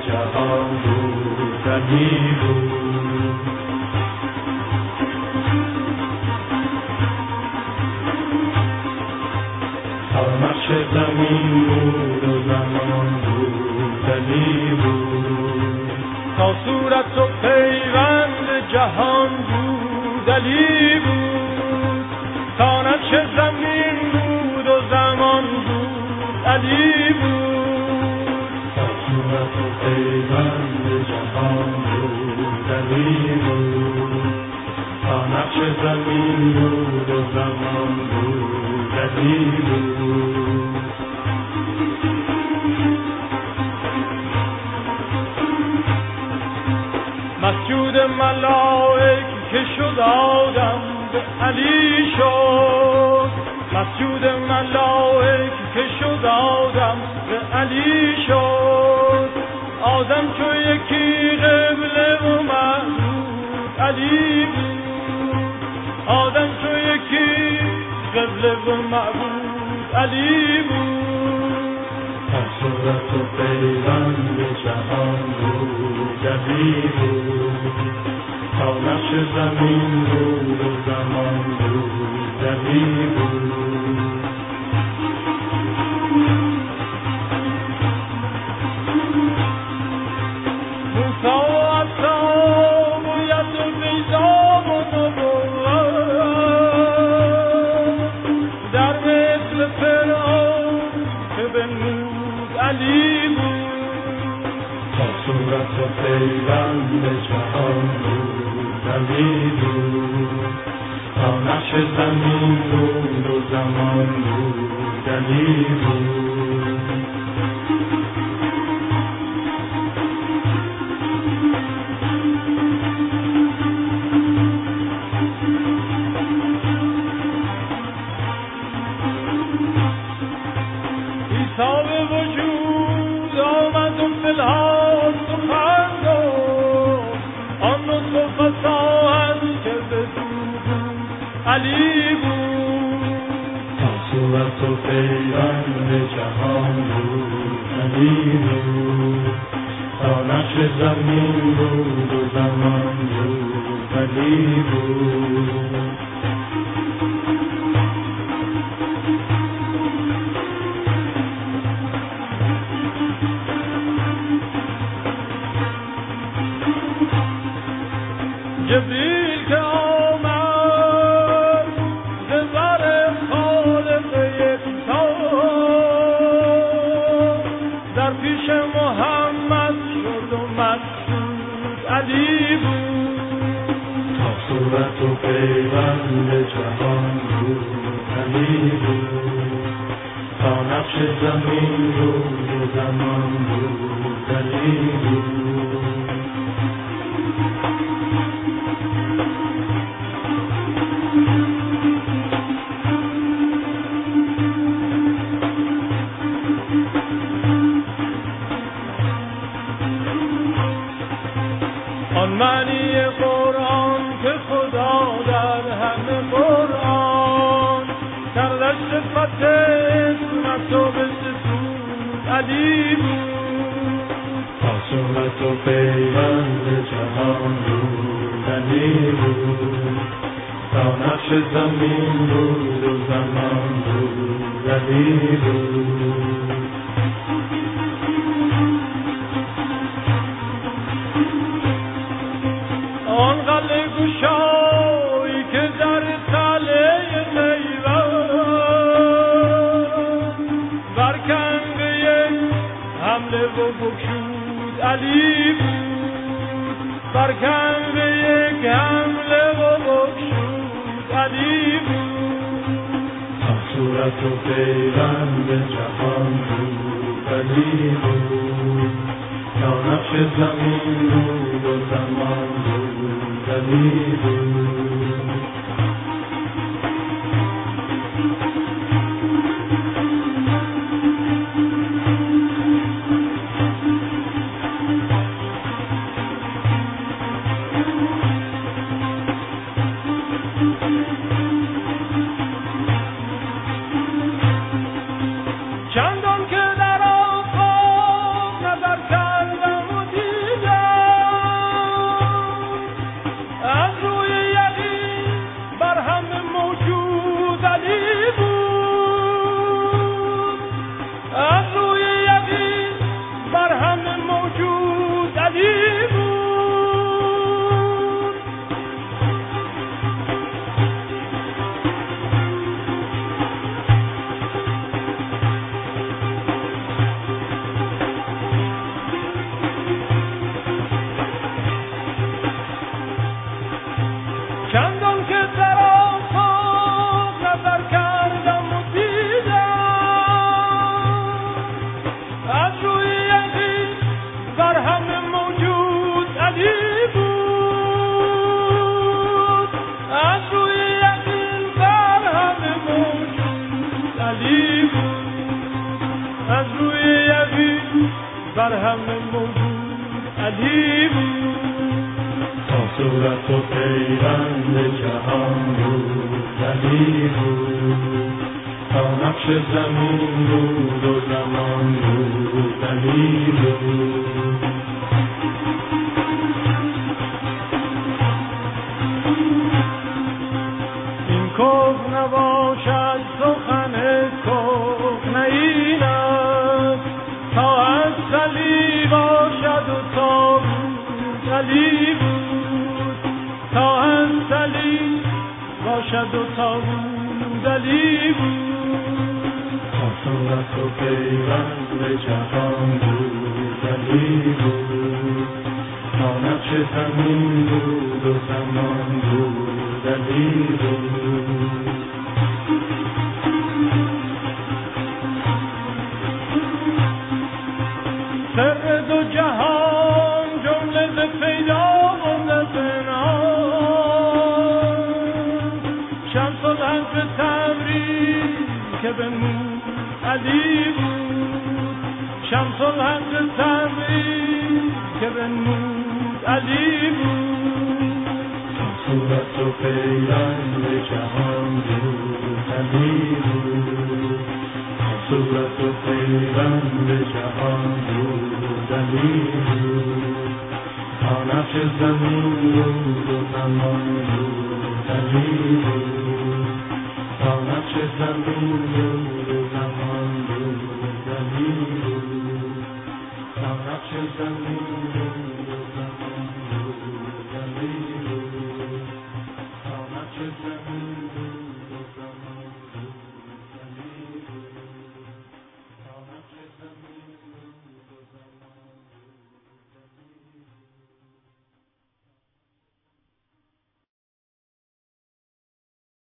جهان بودنی بود. تا نقش زمین بود و زمان بودنی بود. تا صورت و پیوند جهان بودنی بود. تا نقش زمین بود و زمان بودنی بود. تا صورت و پیوند جهان بودنی بود. تا نقش زمین بود و زمان بودنی بود. مسجود ملائک که شد آدم به علی شد. مسجود ملائک که شد آدم به علی شد. آدم چو یکی قبله و معبود علی بود. آدم چو یکی قبله و معبود علی بود. تا صورت و پیوند جهان بودنی بود. تا نقش زمین بود و زمان بودنی بود. موسی و عصا و ید و بیضا و نبوت در مثل فرعون که بنمود علی بود. تا صورت و پیوند جهان بودنی بود. تا نقش زمین بود و زمان بودنی بود. عیسی به وجود آمد و فی الحال سخن گفت. آن نطق و فصاحت که بدو علی بود. تا صورت و پیوند جهان بودنی بود. تا نقش زمین بود و زمان بودنی بود. جبریل که آمد ز بر خالق یکتا در پیش محمد شد و مقصود علی بود. تا صورت و پیوند جهان بودنی بود. تا نقش زمین بود و زمان بودنی بود. آن معنی قرآن که خدا در همه قرآن کردش صفت اسمت و به ستود علی بود. تا صورت و پیوند جهان بودنی بود. تا نقش زمین بود و زمان بودنی بود. آن قلعه گشایی که در تله میوه برکند به یک حمله و بگشود علی بود. برکند به یک حمله و بگشود علی بود. تا صورت و پیوند جهان بودنی بود. تا نقش زمین بود و زمان بودنی بود. چندان که در آفاق نظر کردم علی بود تا صورت و پیوند جهان بود علی بود تا نقش زمین بود و زمان بود علی بود این کف نباشد سخن کهنه این است تا از علی باشد و تا بود علی بود تا از علی باشد و تا بود علی بود تا صورت و پیوند جهان بود علی بود تا نقش زمین بود و زمان بود علی بود سر دو جهان جمله ز پیدا و ز پنهان شمس الحق تبریز که بنمود علی بود شمس الحق تبریز که بنمود علی بود تا صورت و پیوند جهان بود علی بود تا صورت و پیوند جهان بود علی بود تا نقش زمین بود و زمان بود علی بود تا نقش زمین بود و زمان بود علی بود تا نقش زمین بود